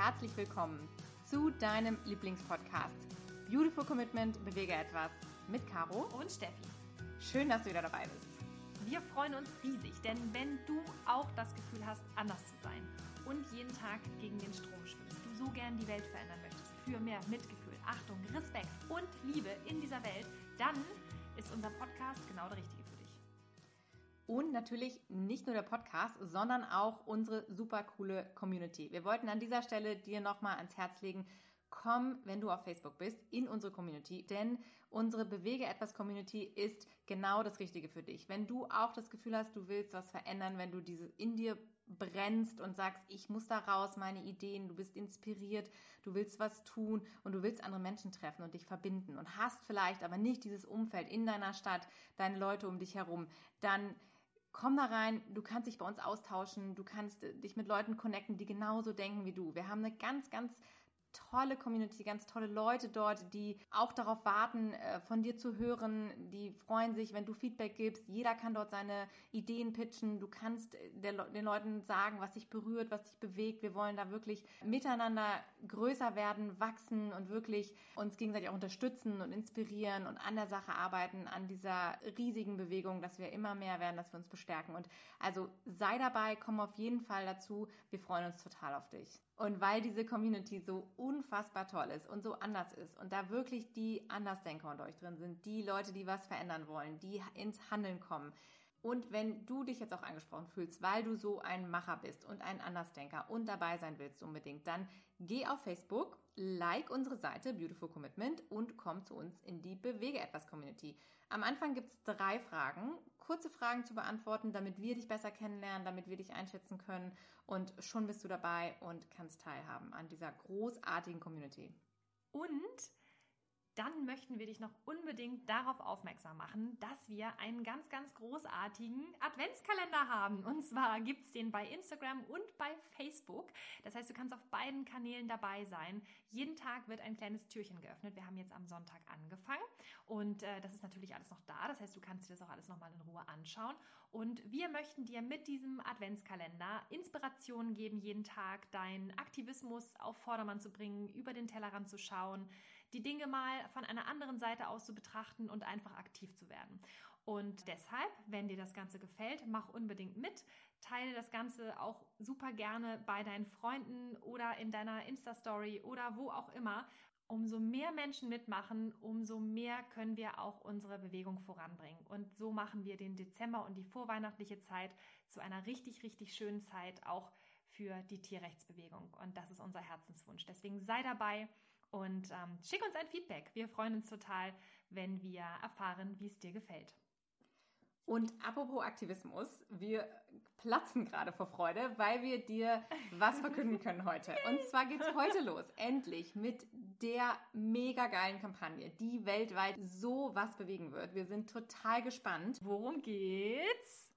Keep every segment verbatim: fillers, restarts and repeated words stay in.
herzlich willkommen zu deinem Lieblingspodcast Beautiful Commitment, bewege etwas mit Caro und Steffi. Schön, dass du wieder dabei bist. Wir freuen uns riesig, denn wenn du auch das Gefühl hast, anders zu sein und jeden Tag gegen den Strom schwimmst, du so gern die Welt verändern möchtest, für mehr Mitgefühl, Achtung, Respekt und Liebe in dieser Welt, dann ist unser Podcast genau der richtige für dich. Und natürlich nicht nur der Podcast, sondern auch unsere super coole Community. Wir wollten an dieser Stelle dir nochmal ans Herz legen, komm, wenn du auf Facebook bist, in unsere Community, denn unsere Bewege etwas Community ist genau das Richtige für dich. Wenn du auch das Gefühl hast, du willst was verändern, wenn du diese in dir brennst und sagst, ich muss da raus, meine Ideen, du bist inspiriert, du willst was tun und du willst andere Menschen treffen und dich verbinden und hast vielleicht aber nicht dieses Umfeld in deiner Stadt, deine Leute um dich herum, dann komm da rein, du kannst dich bei uns austauschen, du kannst dich mit Leuten connecten, die genauso denken wie du. Wir haben eine ganz, ganz tolle Community, ganz tolle Leute dort, die auch darauf warten, von dir zu hören. Die freuen sich, wenn du Feedback gibst. Jeder kann dort seine Ideen pitchen. Du kannst der, den Leuten sagen, was dich berührt, was dich bewegt. Wir wollen da wirklich miteinander größer werden, wachsen und wirklich uns gegenseitig auch unterstützen und inspirieren und an der Sache arbeiten, an dieser riesigen Bewegung, dass wir immer mehr werden, dass wir uns bestärken. Und also sei dabei, komm auf jeden Fall dazu. Wir freuen uns total auf dich. Und weil diese Community so unfassbar toll ist und so anders ist und da wirklich die Andersdenker unter euch drin sind, die Leute, die was verändern wollen, die ins Handeln kommen. Und wenn du dich jetzt auch angesprochen fühlst, weil du so ein Macher bist und ein Andersdenker und dabei sein willst unbedingt, dann geh auf Facebook, like unsere Seite Beautiful Commitment und komm zu uns in die Bewege etwas Community. Am Anfang gibt es drei Fragen, kurze Fragen zu beantworten, damit wir dich besser kennenlernen, damit wir dich einschätzen können und schon bist du dabei und kannst teilhaben an dieser großartigen Community. Und dann möchten wir dich noch unbedingt darauf aufmerksam machen, dass wir einen ganz, ganz großartigen Adventskalender haben. Und zwar gibt's den bei Instagram und bei Facebook. Das heißt, du kannst auf beiden Kanälen dabei sein. Jeden Tag wird ein kleines Türchen geöffnet. Wir haben jetzt am Sonntag angefangen und äh, das ist natürlich alles noch da. Das heißt, du kannst dir das auch alles nochmal in Ruhe anschauen. Und wir möchten dir mit diesem Adventskalender Inspirationen geben, jeden Tag deinen Aktivismus auf Vordermann zu bringen, über den Tellerrand zu schauen, die Dinge mal von einer anderen Seite aus zu betrachten und einfach aktiv zu werden. Und deshalb, wenn dir das Ganze gefällt, mach unbedingt mit. Teile das Ganze auch super gerne bei deinen Freunden oder in deiner Insta-Story oder wo auch immer. Umso mehr Menschen mitmachen, umso mehr können wir auch unsere Bewegung voranbringen. Und so machen wir den Dezember und die vorweihnachtliche Zeit zu einer richtig, richtig schönen Zeit auch für die Tierrechtsbewegung. Und das ist unser Herzenswunsch. Deswegen sei dabei. Und ähm, schick uns ein Feedback. Wir freuen uns total, wenn wir erfahren, wie es dir gefällt. Und apropos Aktivismus, wir platzen gerade vor Freude, weil wir dir was verkünden können heute. Und zwar geht's heute los, endlich, mit der mega geilen Kampagne, die weltweit so was bewegen wird. Wir sind total gespannt. Worum geht's?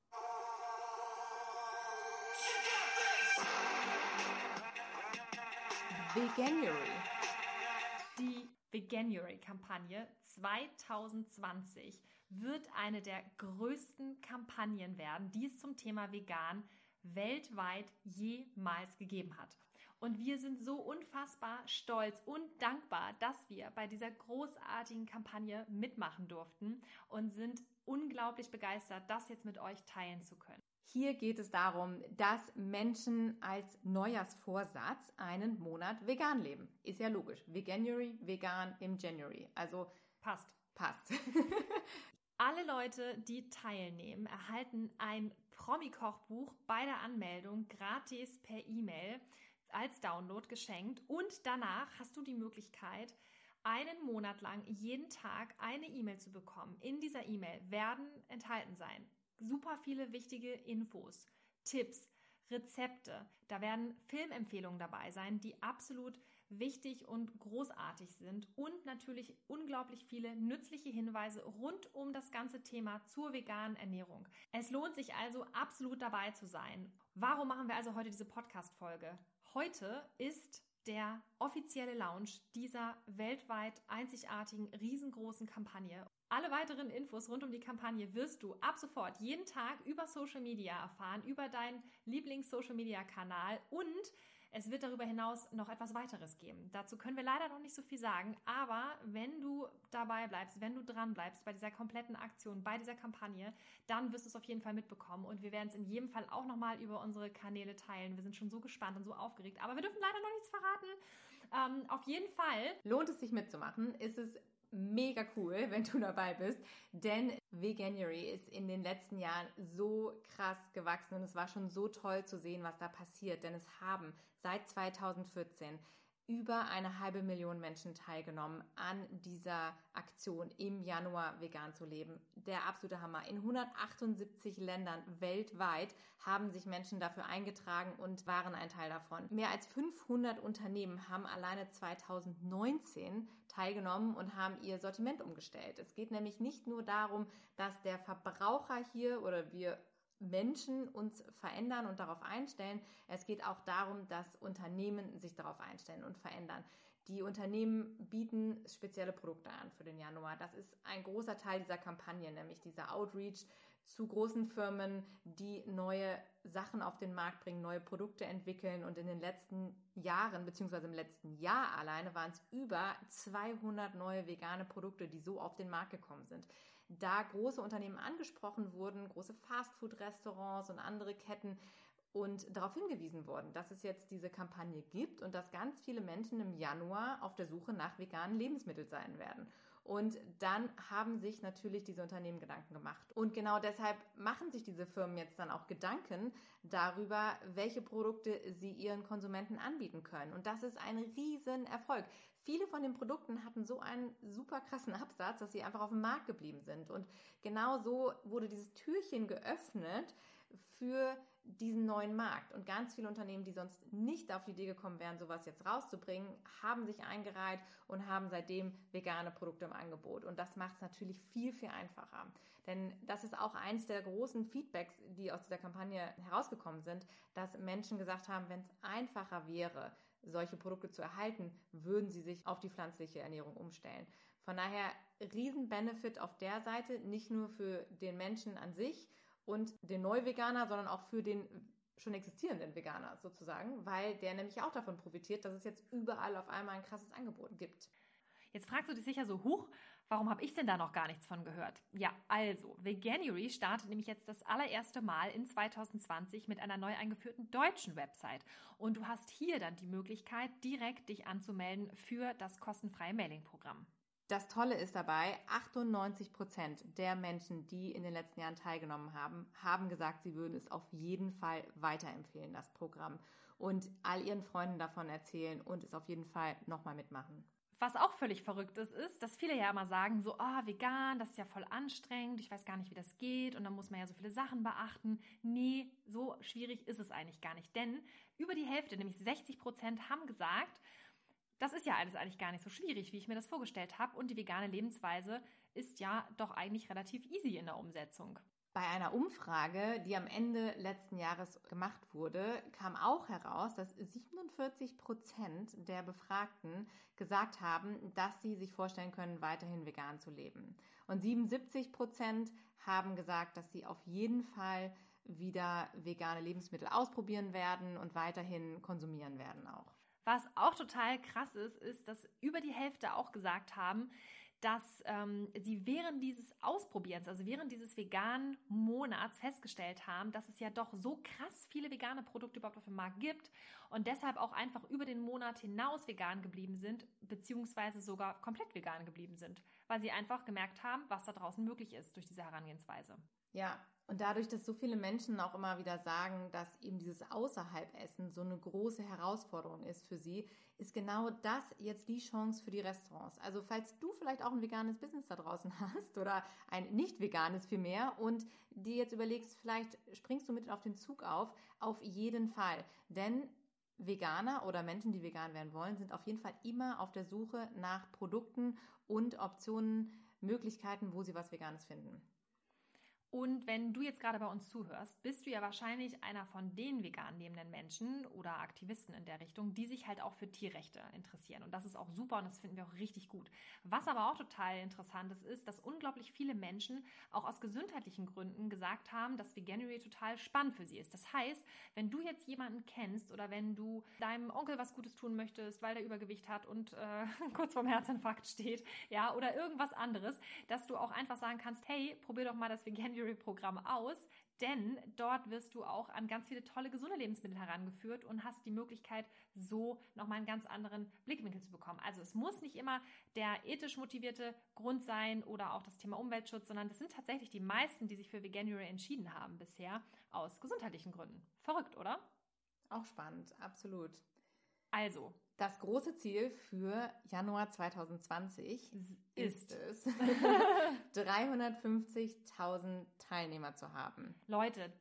Veganuary. Die Veganuary-Kampagne zwanzig zwanzig wird eine der größten Kampagnen werden, die es zum Thema Vegan weltweit jemals gegeben hat. Und wir sind so unfassbar stolz und dankbar, dass wir bei dieser großartigen Kampagne mitmachen durften und sind unglaublich begeistert, das jetzt mit euch teilen zu können. Hier geht es darum, dass Menschen als Neujahrsvorsatz einen Monat vegan leben. Ist ja logisch. Veganuary, vegan im January. Also passt. Passt. Alle Leute, die teilnehmen, erhalten ein Promi-Kochbuch bei der Anmeldung gratis per E-Mail als Download geschenkt. Und danach hast du die Möglichkeit, einen Monat lang jeden Tag eine E-Mail zu bekommen. In dieser E-Mail werden enthalten sein super viele wichtige Infos, Tipps, Rezepte. Da werden Filmempfehlungen dabei sein, die absolut wichtig und großartig sind und natürlich unglaublich viele nützliche Hinweise rund um das ganze Thema zur veganen Ernährung. Es lohnt sich also absolut dabei zu sein. Warum machen wir also heute diese Podcast-Folge? Heute ist der offizielle Launch dieser weltweit einzigartigen, riesengroßen Kampagne. Alle weiteren Infos rund um die Kampagne wirst du ab sofort jeden Tag über Social Media erfahren, über deinen Lieblings-Social-Media-Kanal und Es wird darüber hinaus noch etwas weiteres geben. Dazu können wir leider noch nicht so viel sagen, aber wenn du dabei bleibst, wenn du dran bleibst bei dieser kompletten Aktion, bei dieser Kampagne, dann wirst du es auf jeden Fall mitbekommen und wir werden es in jedem Fall auch nochmal über unsere Kanäle teilen. Wir sind schon so gespannt und so aufgeregt, aber wir dürfen leider noch nichts verraten. Ähm, auf jeden Fall lohnt es sich mitzumachen, ist es mega cool, wenn du dabei bist, denn Veganuary ist in den letzten Jahren so krass gewachsen und es war schon so toll zu sehen, was da passiert, denn es haben seit zweitausendvierzehn über eine halbe Million Menschen teilgenommen an dieser Aktion im Januar vegan zu leben. Der absolute Hammer. In hundertachtundsiebzig Ländern weltweit haben sich Menschen dafür eingetragen und waren ein Teil davon. Mehr als fünfhundert Unternehmen haben alleine zweitausendneunzehn teilgenommen und haben ihr Sortiment umgestellt. Es geht nämlich nicht nur darum, dass der Verbraucher hier oder wir Menschen uns verändern und darauf einstellen. Es geht auch darum, dass Unternehmen sich darauf einstellen und verändern. Die Unternehmen bieten spezielle Produkte an für den Januar. Das ist ein großer Teil dieser Kampagne, nämlich dieser Outreach zu großen Firmen, die neue Sachen auf den Markt bringen, neue Produkte entwickeln. Und in den letzten Jahren, beziehungsweise im letzten Jahr alleine, waren es über zweihundert neue vegane Produkte, die so auf den Markt gekommen sind. Da große Unternehmen angesprochen wurden, große Fastfood-Restaurants und andere Ketten und darauf hingewiesen wurden, dass es jetzt diese Kampagne gibt und dass ganz viele Menschen im Januar auf der Suche nach veganen Lebensmitteln sein werden. Und dann haben sich natürlich diese Unternehmen Gedanken gemacht. Und genau deshalb machen sich diese Firmen jetzt dann auch Gedanken darüber, welche Produkte sie ihren Konsumenten anbieten können. Und das ist ein Riesenerfolg. Viele von den Produkten hatten so einen super krassen Absatz, dass sie einfach auf dem Markt geblieben sind. Und genau so wurde dieses Türchen geöffnet für diesen neuen Markt. Und ganz viele Unternehmen, die sonst nicht auf die Idee gekommen wären, sowas jetzt rauszubringen, haben sich eingereiht und haben seitdem vegane Produkte im Angebot. Und das macht es natürlich viel, viel einfacher. Denn das ist auch eins der großen Feedbacks, die aus dieser Kampagne herausgekommen sind, dass Menschen gesagt haben, wenn es einfacher wäre, solche Produkte zu erhalten, würden sie sich auf die pflanzliche Ernährung umstellen. Von daher riesen Benefit auf der Seite, nicht nur für den Menschen an sich und den Neuveganer, sondern auch für den schon existierenden Veganer sozusagen, weil der nämlich auch davon profitiert, dass es jetzt überall auf einmal ein krasses Angebot gibt. Jetzt fragst du dich sicher so, huch, warum habe ich denn da noch gar nichts von gehört? Ja, also, Veganuary startet nämlich jetzt das allererste Mal in zweitausendzwanzig mit einer neu eingeführten deutschen Website. Und du hast hier dann die Möglichkeit, direkt dich anzumelden für das kostenfreie Mailing-Programm. Das Tolle ist dabei, achtundneunzig Prozent der Menschen, die in den letzten Jahren teilgenommen haben, haben gesagt, sie würden es auf jeden Fall weiterempfehlen, das Programm, und all ihren Freunden davon erzählen und es auf jeden Fall nochmal mitmachen. Was auch völlig verrückt ist, ist, dass viele ja immer sagen, so, ah, oh, vegan, das ist ja voll anstrengend, ich weiß gar nicht, wie das geht und dann muss man ja so viele Sachen beachten. Nee, so schwierig ist es eigentlich gar nicht, denn über die Hälfte, nämlich sechzig Prozent, haben gesagt, das ist ja alles eigentlich gar nicht so schwierig, wie ich mir das vorgestellt habe und die vegane Lebensweise ist ja doch eigentlich relativ easy in der Umsetzung. Bei einer Umfrage, die am Ende letzten Jahres gemacht wurde, kam auch heraus, dass siebenundvierzig Prozent der Befragten gesagt haben, dass sie sich vorstellen können, weiterhin vegan zu leben. Und siebenundsiebzig Prozent haben gesagt, dass sie auf jeden Fall wieder vegane Lebensmittel ausprobieren werden und weiterhin konsumieren werden auch. Was auch total krass ist, ist, dass über die Hälfte auch gesagt haben, dass ähm, sie während dieses Ausprobierens, also während dieses veganen Monats festgestellt haben, dass es ja doch so krass viele vegane Produkte überhaupt auf dem Markt gibt und deshalb auch einfach über den Monat hinaus vegan geblieben sind, beziehungsweise sogar komplett vegan geblieben sind, weil sie einfach gemerkt haben, was da draußen möglich ist durch diese Herangehensweise. Ja, und dadurch, dass so viele Menschen auch immer wieder sagen, dass eben dieses Außerhalb-Essen so eine große Herausforderung ist für sie, ist genau das jetzt die Chance für die Restaurants. Also falls du vielleicht auch ein veganes Business da draußen hast oder ein nicht veganes vielmehr und dir jetzt überlegst, vielleicht springst du mit auf den Zug auf, auf jeden Fall. Denn Veganer oder Menschen, die vegan werden wollen, sind auf jeden Fall immer auf der Suche nach Produkten und Optionen, Möglichkeiten, wo sie was Veganes finden. Und wenn du jetzt gerade bei uns zuhörst, bist du ja wahrscheinlich einer von den vegan lebenden Menschen oder Aktivisten in der Richtung, die sich halt auch für Tierrechte interessieren. Und das ist auch super und das finden wir auch richtig gut. Was aber auch total interessant ist, ist, dass unglaublich viele Menschen auch aus gesundheitlichen Gründen gesagt haben, dass Veganuary total spannend für sie ist. Das heißt, wenn du jetzt jemanden kennst oder wenn du deinem Onkel was Gutes tun möchtest, weil der Übergewicht hat und äh, kurz vorm Herzinfarkt steht, ja, oder irgendwas anderes, dass du auch einfach sagen kannst, hey, probier doch mal das Veganuary-Programm aus, denn dort wirst du auch an ganz viele tolle, gesunde Lebensmittel herangeführt und hast die Möglichkeit, so nochmal einen ganz anderen Blickwinkel zu bekommen. Also es muss nicht immer der ethisch motivierte Grund sein oder auch das Thema Umweltschutz, sondern das sind tatsächlich die meisten, die sich für Veganuary entschieden haben bisher, aus gesundheitlichen Gründen. Verrückt, oder? Auch spannend, absolut. Also, das große Ziel für Januar zwanzig zwanzig ist, ist es, dreihundertfünfzigtausend Teilnehmer zu haben. Leute,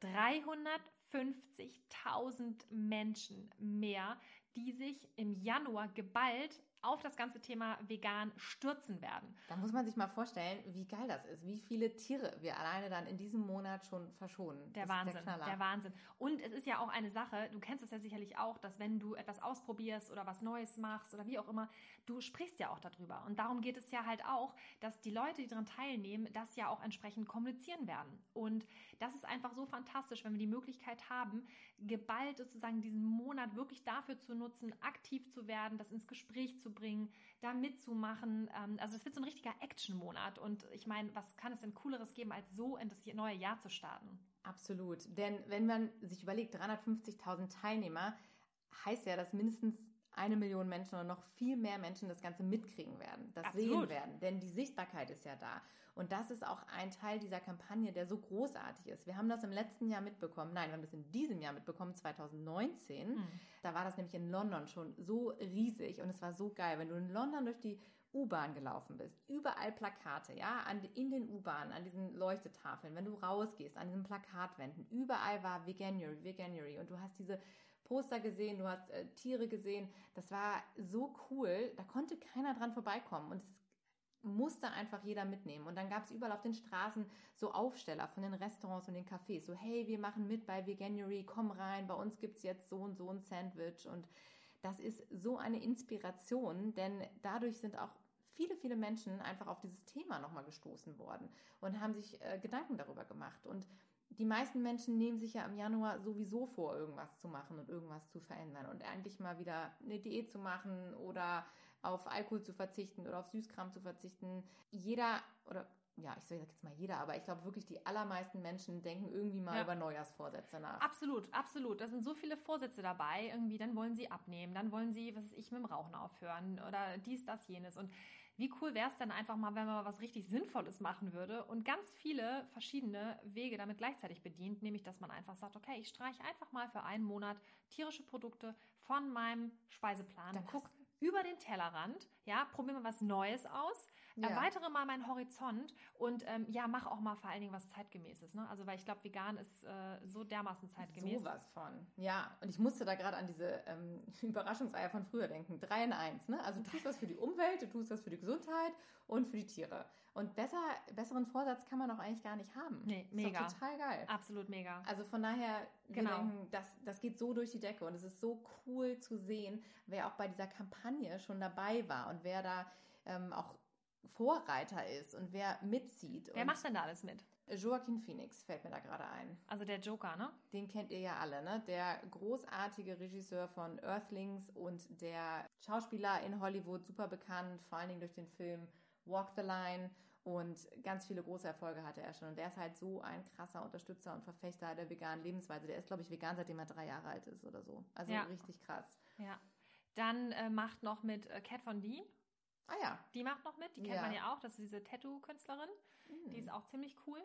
dreihundertfünfzigtausend Menschen mehr, die sich im Januar geballt auf das ganze Thema vegan stürzen werden. Da muss man sich mal vorstellen, wie geil das ist, wie viele Tiere wir alleine dann in diesem Monat schon verschonen. Der Wahnsinn, der, der Wahnsinn. Und es ist ja auch eine Sache, du kennst es ja sicherlich auch, dass wenn du etwas ausprobierst oder was Neues machst oder wie auch immer, du sprichst ja auch darüber. Und darum geht es ja halt auch, dass die Leute, die daran teilnehmen, das ja auch entsprechend kommunizieren werden. Und das ist einfach so fantastisch, wenn wir die Möglichkeit haben, geballt sozusagen diesen Monat wirklich dafür zu nutzen, aktiv zu werden, das ins Gespräch zu bringen, da mitzumachen. Also es wird so ein richtiger Action-Monat. Und ich meine, was kann es denn Cooleres geben, als so in das neue Jahr zu starten? Absolut. Denn wenn man sich überlegt, dreihundertfünfzigtausend Teilnehmer, heißt ja, dass mindestens eine Million Menschen oder noch viel mehr Menschen das Ganze mitkriegen werden, das Absolut. sehen werden. Denn die Sichtbarkeit ist ja da. Und das ist auch ein Teil dieser Kampagne, der so großartig ist. Wir haben das im letzten Jahr mitbekommen. Nein, wir haben das in diesem Jahr mitbekommen, zwanzig neunzehn. Hm. Da war das nämlich in London schon so riesig und es war so geil. Wenn du in London durch die U-Bahn gelaufen bist, überall Plakate, ja, an, in den U-Bahnen, an diesen Leuchtetafeln, wenn du rausgehst, an diesen Plakatwänden, überall war Veganuary, Veganuary und du hast diese Poster gesehen, du hast äh, Tiere gesehen, das war so cool, da konnte keiner dran vorbeikommen und es musste einfach jeder mitnehmen. Und dann gab es überall auf den Straßen so Aufsteller von den Restaurants und den Cafés, so hey, wir machen mit bei Veganuary, komm rein, bei uns gibt es jetzt so und so ein Sandwich und das ist so eine Inspiration, denn dadurch sind auch viele, viele Menschen einfach auf dieses Thema nochmal gestoßen worden und haben sich äh, Gedanken darüber gemacht. Und die meisten Menschen nehmen sich ja im Januar sowieso vor, irgendwas zu machen und irgendwas zu verändern und eigentlich mal wieder eine Diät zu machen oder auf Alkohol zu verzichten oder auf Süßkram zu verzichten. Jeder, oder ja, ich sage jetzt mal jeder, aber ich glaube wirklich, die allermeisten Menschen denken irgendwie mal ja. über Neujahrsvorsätze nach. Absolut, absolut. Da sind so viele Vorsätze dabei. Irgendwie, dann wollen sie abnehmen, dann wollen sie, was weiß ich, mit dem Rauchen aufhören oder dies, das, jenes. Und wie cool wäre es dann einfach mal, wenn man was richtig Sinnvolles machen würde und ganz viele verschiedene Wege damit gleichzeitig bedient, nämlich, dass man einfach sagt, okay, ich streiche einfach mal für einen Monat tierische Produkte von meinem Speiseplan. Dann guck über den Tellerrand, ja, probier mal was Neues aus, ja. erweitere mal meinen Horizont und ähm, ja, mach auch mal vor allen Dingen was Zeitgemäßes, ne? Also, weil ich glaube, vegan ist äh, so dermaßen zeitgemäß. Sowas von, ja. Und ich musste da gerade an diese ähm, Überraschungseier von früher denken. Drei in eins, ne? Also, du tust was für die Umwelt, du tust was für die Gesundheit und für die Tiere. Und besser, besseren Vorsatz kann man auch eigentlich gar nicht haben. Nee, mega. Ist doch total geil. Absolut mega. Also von daher, wir genau. denken, das, das geht so durch die Decke und es ist so cool zu sehen, wer auch bei dieser Kampagne schon dabei war und wer da ähm, auch Vorreiter ist und wer mitzieht. Wer und macht denn da alles mit? Joaquin Phoenix fällt mir da gerade ein. Also der Joker, ne? Den kennt ihr ja alle, ne? Der großartige Regisseur von Earthlings und der Schauspieler in Hollywood, super bekannt, vor allen Dingen durch den Film Walk the Line. Und ganz viele große Erfolge hatte er schon. Und der ist halt so ein krasser Unterstützer und Verfechter der veganen Lebensweise. Der ist, glaube ich, vegan, seitdem er drei Jahre alt ist oder so. Also ja. richtig krass. Ja. Dann äh, macht noch mit äh, Kat Von D. Ah ja. Die macht noch mit. Die kennt ja. man ja auch. Das ist diese Tattoo-Künstlerin. Mhm. Die ist auch ziemlich cool.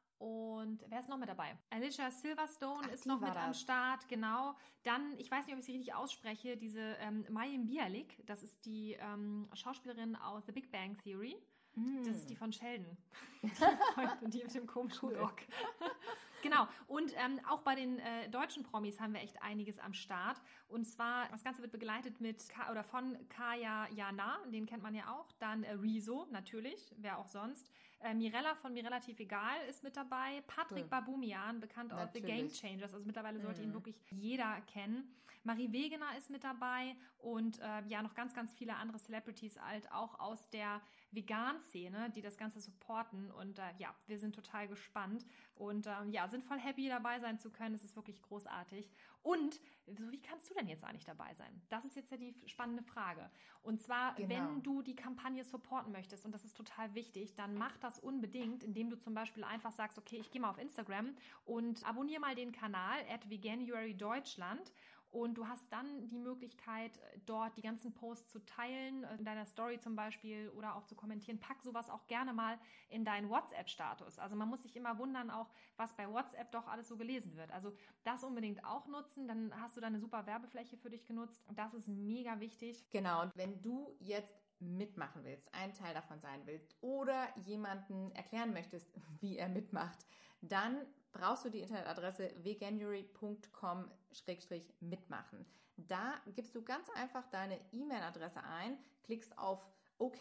Und wer ist noch mit dabei? Alicia Silverstone Ach, ist noch mit das. am Start, genau. Dann, ich weiß nicht, ob ich sie richtig ausspreche, diese ähm, Mayim Bialik. Das ist die ähm, Schauspielerin aus The Big Bang Theory. Das ist die von Sheldon. Die, die mit dem komischen cool. Rock. Genau. Und ähm, auch bei den äh, deutschen Promis haben wir echt einiges am Start. Und zwar, das Ganze wird begleitet mit Ka- oder von Kaya Jana, den kennt man ja auch. Dann äh, Rezo, natürlich, wer auch sonst. Äh, Mirella von Mirelativ Egal ist mit dabei. Patrick Cool. Baboumian, bekannt aus The Game Changers. Also mittlerweile sollte Mhm. ihn wirklich jeder kennen. Marie Wegener ist mit dabei und äh, ja, noch ganz, ganz viele andere Celebrities halt auch aus der Vegan-Szene, die das Ganze supporten. Und äh, ja, wir sind total gespannt und ähm, ja, sind voll happy dabei sein zu können. Es ist wirklich großartig. Und so, wie kannst du denn jetzt eigentlich dabei sein? Das ist jetzt ja die spannende Frage. Und zwar, Genau. wenn du die Kampagne supporten möchtest, und das ist total wichtig, dann mach das unbedingt, indem du zum Beispiel einfach sagst, okay, ich gehe mal auf Instagram und abonniere mal den Kanal at Veganuary Deutschland. Und du hast dann die Möglichkeit, dort die ganzen Posts zu teilen, in deiner Story zum Beispiel oder auch zu kommentieren. Pack sowas auch gerne mal in deinen WhatsApp-Status. Also man muss sich immer wundern auch, was bei WhatsApp doch alles so gelesen wird. Also das unbedingt auch nutzen, dann hast du da eine super Werbefläche für dich genutzt. Und das ist mega wichtig. Genau, und wenn du jetzt mitmachen willst, ein Teil davon sein willst oder jemanden erklären möchtest, wie er mitmacht, dann brauchst du die Internetadresse veganuary punkt com Schrägstrich mitmachen. Da gibst du ganz einfach deine E-Mail-Adresse ein, klickst auf OK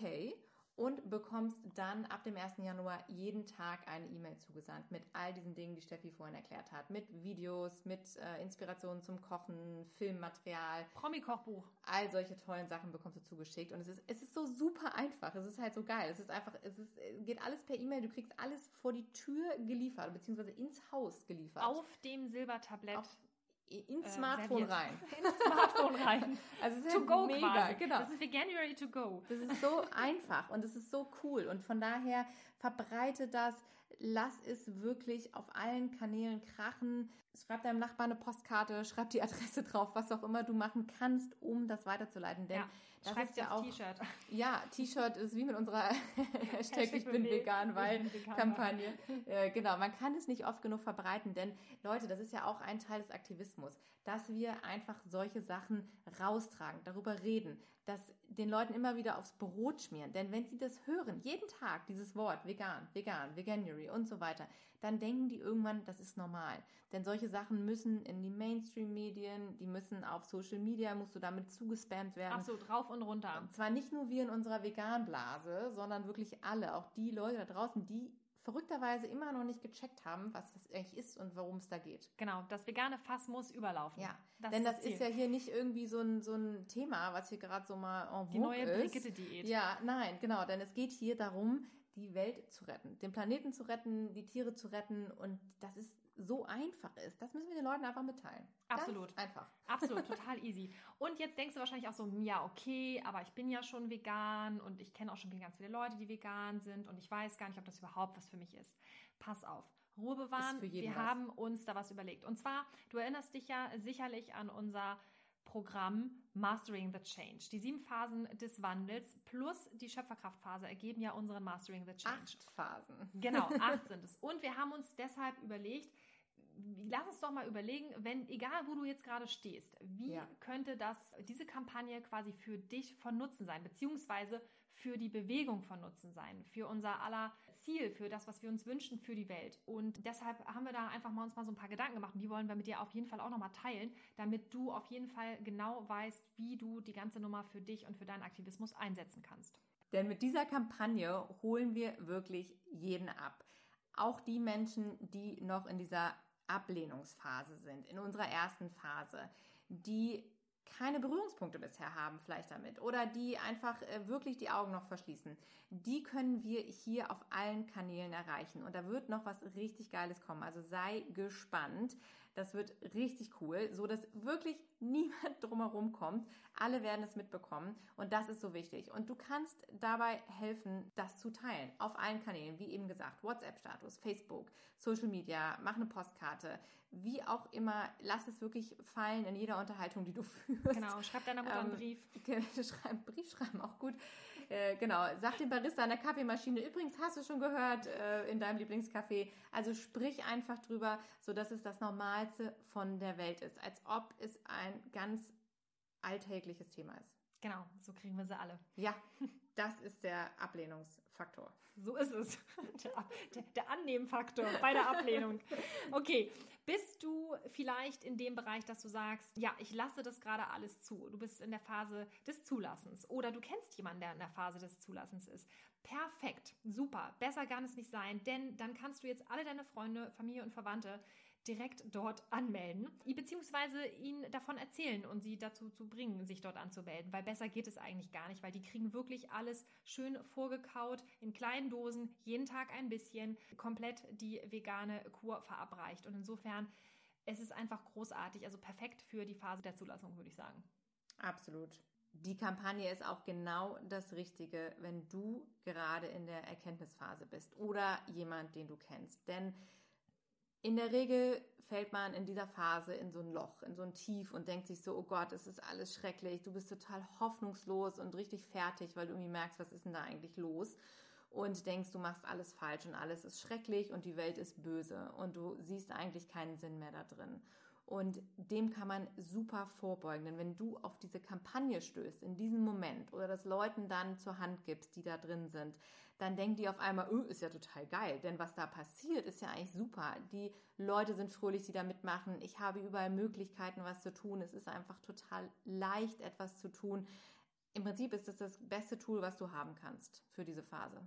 und bekommst dann ab dem ersten Januar jeden Tag eine E-Mail zugesandt mit all diesen Dingen, die Steffi vorhin erklärt hat. Mit Videos, mit äh, Inspirationen zum Kochen, Filmmaterial. Promi-Kochbuch. All solche tollen Sachen bekommst du zugeschickt. Und es ist, es ist so super einfach. Es ist halt so geil. Es ist einfach, es ist, geht alles per E-Mail. Du kriegst alles vor die Tür geliefert, beziehungsweise ins Haus geliefert. Auf dem Silbertablett. Auf, ins äh, Smartphone serviert. rein. Ins Smartphone rein. Also es ist To halt go mega. quasi. Genau. Das ist Veganuary to go. Das ist so einfach und es ist so cool. Und von daher verbreite das. Lass es wirklich auf allen Kanälen krachen. Schreib deinem Nachbarn eine Postkarte, schreib die Adresse drauf, was auch immer du machen kannst, um das weiterzuleiten. Denn Ja, das schreib's ist ja dir auch aufs T-Shirt. Ja, T-Shirt ist wie mit unserer Hashtag Ich bin ve- vegan, weil ich bin vegan, Kampagne. Äh, genau, man kann es nicht oft genug verbreiten, denn Leute, das ist ja auch ein Teil des Aktivismus, dass wir einfach solche Sachen raustragen, darüber reden, dass den Leuten immer wieder aufs Brot schmieren. Denn wenn sie das hören, jeden Tag dieses Wort vegan, vegan, veganuary und so weiter, dann denken die irgendwann, das ist normal. Denn solche Sachen müssen in die Mainstream-Medien, die müssen auf Social Media, musst du damit zugespammt werden. Absolut, rauf und runter. Und zwar nicht nur wir in unserer Vegan-Blase, sondern wirklich alle, auch die Leute da draußen, die verrückterweise immer noch nicht gecheckt haben, was das eigentlich ist und worum es da geht. Genau, das vegane Fass muss überlaufen. Ja, das denn ist das, das Ziel. ist ja hier nicht irgendwie so ein, so ein Thema, was hier gerade so mal en vogue Die neue ist. Brigitte-Diät. Ja, nein, genau, denn es geht hier darum, die Welt zu retten, den Planeten zu retten, die Tiere zu retten und dass es so einfach ist, das müssen wir den Leuten einfach mitteilen. Absolut. Ganz einfach. Absolut, total easy. Und jetzt denkst du wahrscheinlich auch so, ja, okay, aber ich bin ja schon vegan und ich kenne auch schon ganz viele Leute, die vegan sind und ich weiß gar nicht, ob das überhaupt was für mich ist. Pass auf. Ruhe bewahren, Ist für jeden wir was. haben uns da was überlegt. Und zwar, du erinnerst dich ja sicherlich an unser Programm Mastering the Change. Die sieben Phasen des Wandels plus die Schöpferkraftphase ergeben ja unseren Mastering the Change. Acht Phasen. Genau, acht sind es. Und wir haben uns deshalb überlegt, lass uns doch mal überlegen, wenn, egal wo du jetzt gerade stehst, wie Ja. könnte das, diese Kampagne quasi für dich von Nutzen sein, beziehungsweise für die Bewegung von Nutzen sein, für unser aller Ziel, für das, was wir uns wünschen für die Welt. Und deshalb haben wir da einfach mal uns mal so ein paar Gedanken gemacht und die wollen wir mit dir auf jeden Fall auch nochmal teilen, damit du auf jeden Fall genau weißt, wie du die ganze Nummer für dich und für deinen Aktivismus einsetzen kannst. Denn mit dieser Kampagne holen wir wirklich jeden ab. Auch die Menschen, die noch in dieser Ablehnungsphase sind, in unserer ersten Phase, die keine Berührungspunkte bisher haben vielleicht damit oder die einfach äh, wirklich die Augen noch verschließen, die können wir hier auf allen Kanälen erreichen. Und da wird noch was richtig Geiles kommen. Also sei gespannt. Das wird richtig cool, so dass wirklich niemand drumherum kommt. Alle werden es mitbekommen und das ist so wichtig. Und du kannst dabei helfen, das zu teilen auf allen Kanälen, wie eben gesagt, WhatsApp-Status, Facebook, Social Media, mach eine Postkarte, wie auch immer. Lass es wirklich fallen in jeder Unterhaltung, die du führst. Genau, schreib deiner Mutter einen Brief. Ähm, schreib, Brief schreiben, auch gut. Äh, genau, sag dem Barista an der Kaffeemaschine, übrigens hast du schon gehört äh, in deinem Lieblingscafé. Also sprich einfach drüber, sodass es das Normalste von der Welt ist, als ob es ein ganz alltägliches Thema ist. Genau, so kriegen wir sie alle. Ja, das ist der Ablehnungsfaktor. So ist es. Der, der, der Annehmfaktor bei der Ablehnung. Okay, bist du vielleicht in dem Bereich, dass du sagst, ja, ich lasse das gerade alles zu. Du bist in der Phase des Zulassens oder du kennst jemanden, der in der Phase des Zulassens ist. Perfekt, super, besser kann es nicht sein, denn dann kannst du jetzt alle deine Freunde, Familie und Verwandte direkt dort anmelden, beziehungsweise ihnen davon erzählen und sie dazu zu bringen, sich dort anzumelden, weil besser geht es eigentlich gar nicht, weil die kriegen wirklich alles schön vorgekaut, in kleinen Dosen, jeden Tag ein bisschen, komplett die vegane Kur verabreicht und insofern, es ist einfach großartig, also perfekt für die Phase der Zulassung, würde ich sagen. Absolut. Die Kampagne ist auch genau das Richtige, wenn du gerade in der Erkenntnisphase bist oder jemand, den du kennst, denn in der Regel fällt man in dieser Phase in so ein Loch, in so ein Tief und denkt sich so, oh Gott, es ist alles schrecklich, du bist total hoffnungslos und richtig fertig, weil du irgendwie merkst, was ist denn da eigentlich los? Und denkst, du machst alles falsch und alles ist schrecklich und die Welt ist böse und du siehst eigentlich keinen Sinn mehr da drin. Und dem kann man super vorbeugen, denn wenn du auf diese Kampagne stößt, in diesem Moment oder das Leuten dann zur Hand gibst, die da drin sind, dann denken die auf einmal, oh, ist ja total geil, denn was da passiert, ist ja eigentlich super. Die Leute sind fröhlich, die da mitmachen. Ich habe überall Möglichkeiten, was zu tun. Es ist einfach total leicht, etwas zu tun. Im Prinzip ist es das beste Tool, was du haben kannst für diese Phase.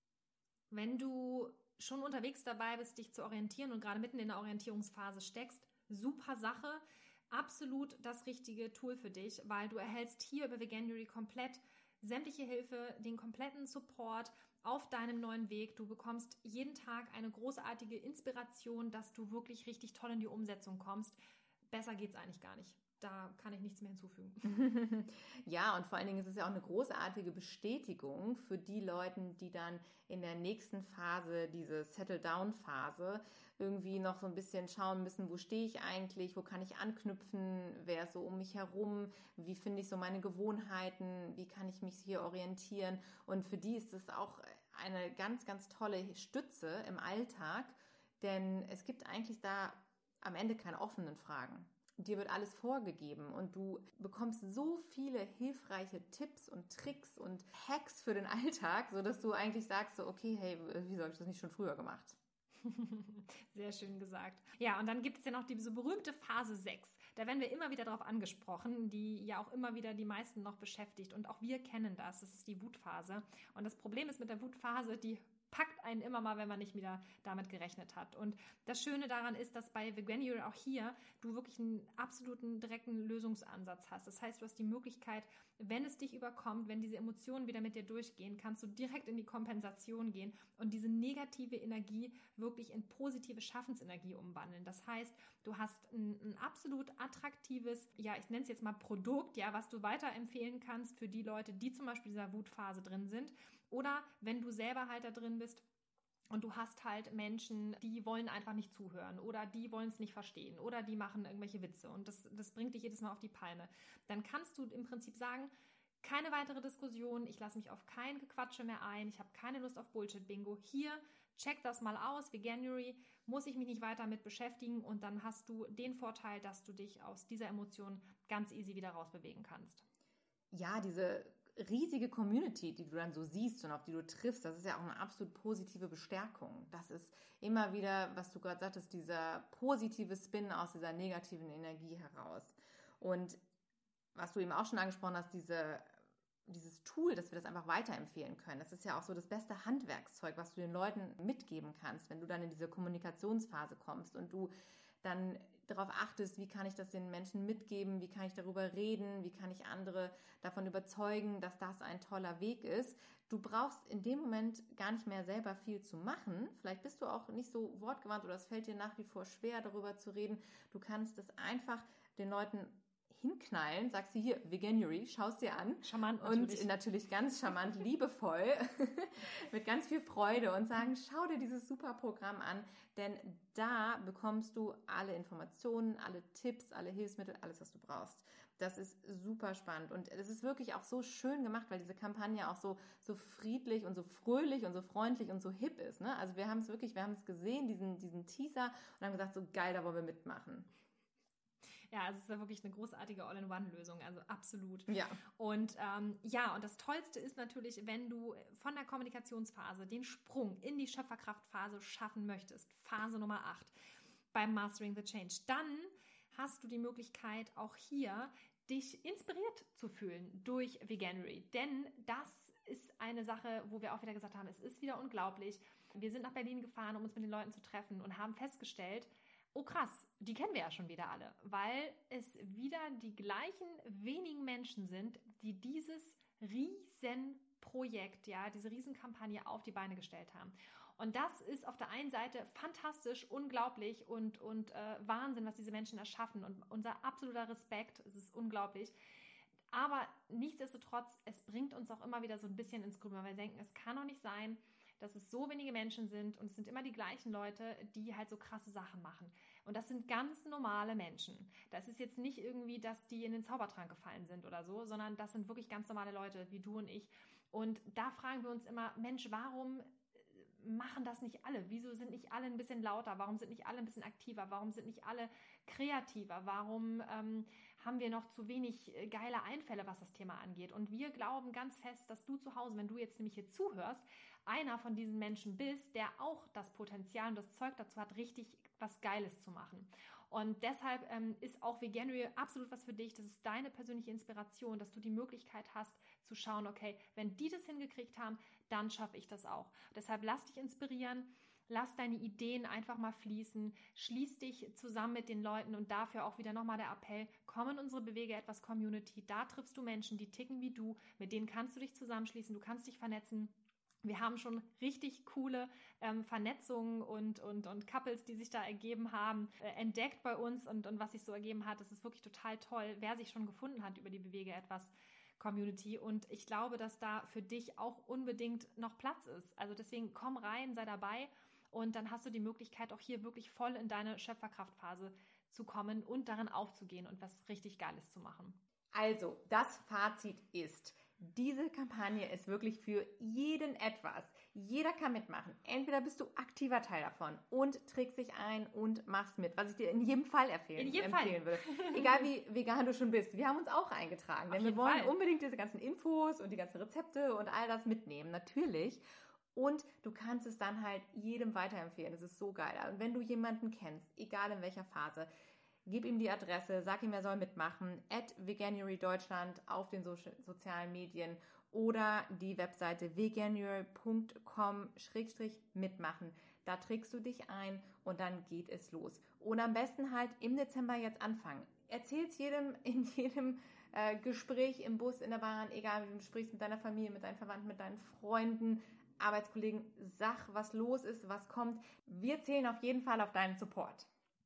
Wenn du schon unterwegs dabei bist, dich zu orientieren und gerade mitten in der Orientierungsphase steckst, super Sache, absolut das richtige Tool für dich, weil du erhältst hier über Veganuary komplett sämtliche Hilfe, den kompletten Support auf deinem neuen Weg. Du bekommst jeden Tag eine großartige Inspiration, dass du wirklich richtig toll in die Umsetzung kommst. Besser geht's eigentlich gar nicht. Da kann ich nichts mehr hinzufügen. Ja, und vor allen Dingen ist es ja auch eine großartige Bestätigung für die Leute, die dann in der nächsten Phase, diese Settle-Down-Phase, irgendwie noch so ein bisschen schauen müssen, wo stehe ich eigentlich, wo kann ich anknüpfen, wer ist so um mich herum, wie finde ich so meine Gewohnheiten, wie kann ich mich hier orientieren. Und für die ist es auch eine ganz, ganz tolle Stütze im Alltag, denn es gibt eigentlich da am Ende keine offenen Fragen. Dir wird alles vorgegeben und du bekommst so viele hilfreiche Tipps und Tricks und Hacks für den Alltag, sodass du eigentlich sagst, so, okay, hey, wieso habe ich das nicht schon früher gemacht? Sehr schön gesagt. Ja, und dann gibt es ja noch diese berühmte Phase sechs. Da werden wir immer wieder darauf angesprochen, die ja auch immer wieder die meisten noch beschäftigt. Und auch wir kennen das. Das ist die Wutphase. Und das Problem ist mit der Wutphase, die packt einen immer mal, wenn man nicht wieder damit gerechnet hat. Und das Schöne daran ist, dass bei Veganuary auch hier du wirklich einen absoluten direkten Lösungsansatz hast. Das heißt, du hast die Möglichkeit, wenn es dich überkommt, wenn diese Emotionen wieder mit dir durchgehen, kannst du direkt in die Kompensation gehen und diese negative Energie wirklich in positive Schaffensenergie umwandeln. Das heißt, du hast ein, ein absolut attraktives, ja, ich nenne es jetzt mal Produkt, ja, was du weiterempfehlen kannst für die Leute, die zum Beispiel in dieser Wutphase drin sind. Oder wenn du selber halt da drin bist und du hast halt Menschen, die wollen einfach nicht zuhören oder die wollen es nicht verstehen oder die machen irgendwelche Witze und das, das bringt dich jedes Mal auf die Palme. Dann kannst du im Prinzip sagen, keine weitere Diskussion, ich lasse mich auf kein Gequatsche mehr ein, ich habe keine Lust auf Bullshit-Bingo. Hier, check das mal aus, Veganuary, muss ich mich nicht weiter mit beschäftigen und dann hast du den Vorteil, dass du dich aus dieser Emotion ganz easy wieder rausbewegen kannst. Ja, diese riesige Community, die du dann so siehst und auf die du triffst, das ist ja auch eine absolut positive Bestärkung. Das ist immer wieder, was du gerade sagtest, dieser positive Spin aus dieser negativen Energie heraus. Und was du eben auch schon angesprochen hast, diese, dieses Tool, dass wir das einfach weiterempfehlen können, das ist ja auch so das beste Handwerkszeug, was du den Leuten mitgeben kannst, wenn du dann in diese Kommunikationsphase kommst und du dann darauf achtest, wie kann ich das den Menschen mitgeben, wie kann ich darüber reden, wie kann ich andere davon überzeugen, dass das ein toller Weg ist. Du brauchst in dem Moment gar nicht mehr selber viel zu machen. Vielleicht bist du auch nicht so wortgewandt oder es fällt dir nach wie vor schwer, darüber zu reden. Du kannst es einfach den Leuten hinknallen, sagst du hier, Veganuary, schaust dir an. Charmant natürlich. Und natürlich ganz charmant, liebevoll, mit ganz viel Freude und sagen, schau dir dieses super Programm an, denn da bekommst du alle Informationen, alle Tipps, alle Hilfsmittel, alles, was du brauchst. Das ist super spannend und es ist wirklich auch so schön gemacht, weil diese Kampagne auch so, so friedlich und so fröhlich und so freundlich und so hip ist. Ne? Also wir haben es wirklich, wir haben es gesehen, diesen, diesen Teaser und haben gesagt, so geil, da wollen wir mitmachen. Ja, es ist ja wirklich eine großartige All-in-One-Lösung, also absolut. Ja. Und ähm, ja, und das Tollste ist natürlich, wenn du von der Kommunikationsphase den Sprung in die Schöpferkraftphase schaffen möchtest, Phase Nummer acht, beim Mastering the Change, dann hast du die Möglichkeit, auch hier dich inspiriert zu fühlen durch Veganuary. Denn das ist eine Sache, wo wir auch wieder gesagt haben, es ist wieder unglaublich. Wir sind nach Berlin gefahren, um uns mit den Leuten zu treffen und haben festgestellt, oh krass, die kennen wir ja schon wieder alle, weil es wieder die gleichen wenigen Menschen sind, die dieses Riesenprojekt, ja, diese Riesenkampagne auf die Beine gestellt haben. Und das ist auf der einen Seite fantastisch, unglaublich und, und äh, Wahnsinn, was diese Menschen erschaffen und unser absoluter Respekt, es ist unglaublich. Aber nichtsdestotrotz, es bringt uns auch immer wieder so ein bisschen ins Grübeln, weil wir denken, es kann doch nicht sein, dass es so wenige Menschen sind und es sind immer die gleichen Leute, die halt so krasse Sachen machen. Und das sind ganz normale Menschen. Das ist jetzt nicht irgendwie, dass die in den Zaubertrank gefallen sind oder so, sondern das sind wirklich ganz normale Leute, wie du und ich. Und da fragen wir uns immer, Mensch, warum machen das nicht alle? Wieso sind nicht alle ein bisschen lauter? Warum sind nicht alle ein bisschen aktiver? Warum sind nicht alle kreativer? Warum ähm, haben wir noch zu wenig geile Einfälle, was das Thema angeht? Und wir glauben ganz fest, dass du zu Hause, wenn du jetzt nämlich hier zuhörst, einer von diesen Menschen bist, der auch das Potenzial und das Zeug dazu hat, richtig was Geiles zu machen. Und deshalb ähm, ist auch Veganuary absolut was für dich. Das ist deine persönliche Inspiration, dass du die Möglichkeit hast zu schauen, okay, wenn die das hingekriegt haben, dann schaffe ich das auch. Deshalb lass dich inspirieren, lass deine Ideen einfach mal fließen, schließ dich zusammen mit den Leuten und dafür auch wieder nochmal der Appell, komm in unsere Bewege etwas Community, da triffst du Menschen, die ticken wie du, mit denen kannst du dich zusammenschließen, du kannst dich vernetzen. Wir haben schon richtig coole ähm, Vernetzungen und, und, und Couples, die sich da ergeben haben, äh, entdeckt bei uns und, und was sich so ergeben hat. Das ist wirklich total toll, wer sich schon gefunden hat über die Bewege etwas Community. Und ich glaube, dass da für dich auch unbedingt noch Platz ist. Also deswegen komm rein, sei dabei und dann hast du die Möglichkeit, auch hier wirklich voll in deine Schöpferkraftphase zu kommen und darin aufzugehen und was richtig Geiles zu machen. Also, das Fazit ist, diese Kampagne ist wirklich für jeden etwas. Jeder kann mitmachen. Entweder bist du aktiver Teil davon und trägst dich ein und machst mit, was ich dir in jedem Fall empfehlen, in jedem empfehlen Fall. würde. Egal wie vegan du schon bist. Wir haben uns auch eingetragen, denn wir wollen Fall. unbedingt diese ganzen Infos und die ganzen Rezepte und all das mitnehmen, natürlich. Und du kannst es dann halt jedem weiterempfehlen. Das ist so geil. Und wenn du jemanden kennst, egal in welcher Phase, gib ihm die Adresse, sag ihm, er soll mitmachen, at Veganuary Deutschland auf den so- sozialen Medien oder die Webseite veganuary punkt com schrägstrich mitmachen. Da trägst du dich ein und dann geht es los. Und am besten halt im Dezember jetzt anfangen. Erzähl's jedem in jedem äh, Gespräch im Bus, in der Bahn, egal wie du sprichst mit deiner Familie, mit deinen Verwandten, mit deinen Freunden, Arbeitskollegen, sag, was los ist, was kommt. Wir zählen auf jeden Fall auf deinen Support.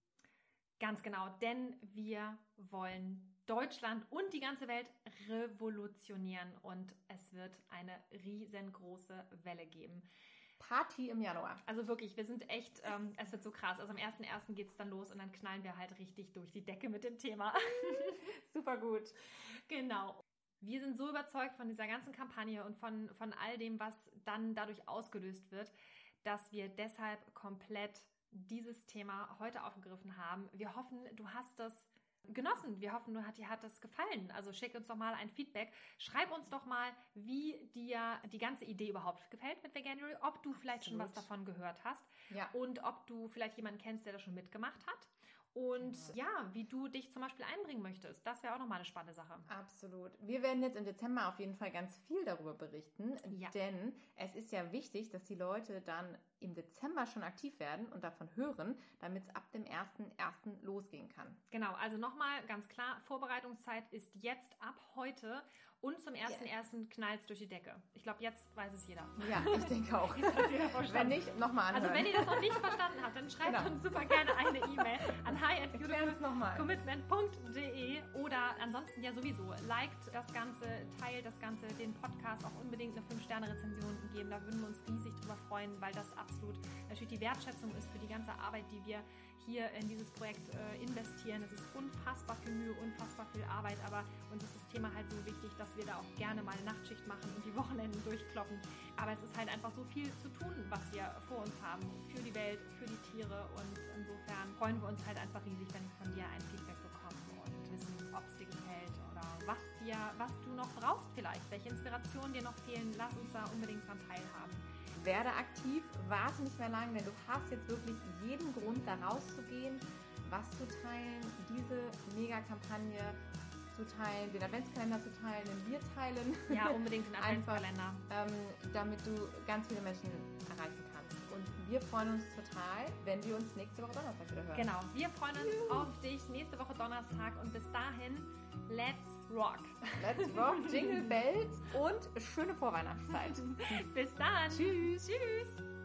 Ganz genau, denn wir wollen Deutschland und die ganze Welt revolutionieren und es wird eine riesengroße Welle geben. Party im Januar. Also wirklich, wir sind echt, ähm, es wird so krass. Also am ersten ersten geht es dann los und dann knallen wir halt richtig durch die Decke mit dem Thema. Super gut. Genau. Wir sind so überzeugt von dieser ganzen Kampagne und von, von all dem, was dann dadurch ausgelöst wird, dass wir deshalb komplett dieses Thema heute aufgegriffen haben. Wir hoffen, du hast das genossen. Wir hoffen, dir hat das gefallen. Also schick uns doch mal ein Feedback. Schreib uns doch mal, wie dir die ganze Idee überhaupt gefällt mit Veganuary, ob du vielleicht Absolut. schon was davon gehört hast Ja. und ob du vielleicht jemanden kennst, der das schon mitgemacht hat. Und ja, wie du dich zum Beispiel einbringen möchtest. Das wäre auch nochmal eine spannende Sache. Absolut. Wir werden jetzt im Dezember auf jeden Fall ganz viel darüber berichten, Ja. denn es ist ja wichtig, dass die Leute dann im Dezember schon aktiv werden und davon hören, damit es ab dem ersten ersten losgehen kann. Genau, also nochmal ganz klar, Vorbereitungszeit ist jetzt ab heute und zum ersten ersten knallt es durch die Decke. Ich glaube, jetzt weiß es jeder. Ja, ich denke auch. Jetzt hat jeder verstanden. Wenn nicht, nochmal anhören. Also wenn ihr das noch nicht verstanden habt, dann schreibt Genau. uns super gerne eine E-Mail an hi at Erklär es nochmal. commitment punkt de oder ansonsten ja sowieso, liked das Ganze, teilt das Ganze, den Podcast, auch unbedingt eine fünf Sterne Rezension geben. Da würden wir uns riesig drüber freuen, weil das absolut natürlich die Wertschätzung ist für die ganze Arbeit, die wir hier in dieses Projekt äh, investieren. Es ist unfassbar viel Mühe, unfassbar viel Arbeit, aber uns ist das Thema halt so wichtig, dass wir da auch gerne mal eine Nachtschicht machen und die Wochenenden durchkloppen. Aber es ist halt einfach so viel zu tun, was wir vor uns haben, für die Welt, für die Tiere und insofern freuen wir uns halt einfach riesig, wenn wir von dir ein Feedback bekommen. Grenzen, ob es dir gefällt oder was dir, was du noch brauchst vielleicht, welche Inspirationen dir noch fehlen. Lass uns da unbedingt dran teilhaben. Werde aktiv, warte nicht mehr lang, denn du hast jetzt wirklich jeden Grund, da rauszugehen, was zu teilen, diese Mega-Kampagne zu teilen, den Adventskalender zu teilen, den wir teilen. Ja, unbedingt den Adventskalender. Einfach, ähm, damit du ganz viele Menschen erreichen kannst. Und wir freuen uns total, wenn wir uns nächste Woche Donnerstag wieder hören. Genau, wir freuen uns Juhu. auf dich nächste Woche Donnerstag und bis dahin, let's rock. Let's rock, Jingle Bells und schöne Vorweihnachtszeit. Bis dann. Tschüss. Tschüss.